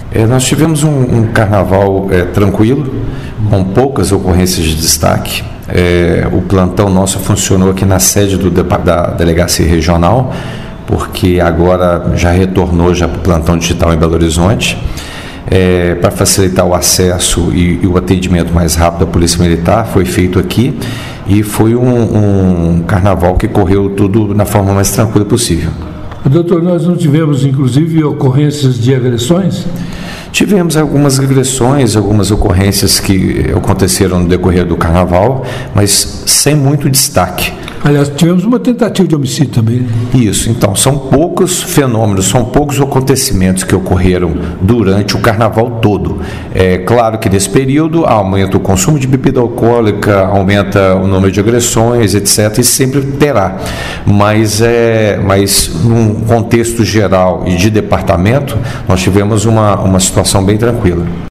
Nós tivemos um carnaval tranquilo, com poucas ocorrências de destaque. O plantão nosso funcionou aqui na sede da Delegacia Regional, porque agora já retornou para o plantão digital em Belo Horizonte, para facilitar o acesso e o atendimento mais rápido da Polícia Militar. Foi feito aqui e foi um carnaval que correu tudo na forma mais tranquila possível. Doutor, nós não tivemos, inclusive, ocorrências de agressões? Tivemos algumas agressões, algumas ocorrências que aconteceram no decorrer do carnaval, mas sem muito destaque. Aliás, tivemos uma tentativa de homicídio também. Isso, então, são poucos fenômenos, são poucos acontecimentos que ocorreram durante o carnaval todo. É claro que nesse período aumenta o consumo de bebida alcoólica, aumenta o número de agressões, etc., e sempre terá. Mas num contexto geral e de departamento, nós tivemos uma situação bem tranquila.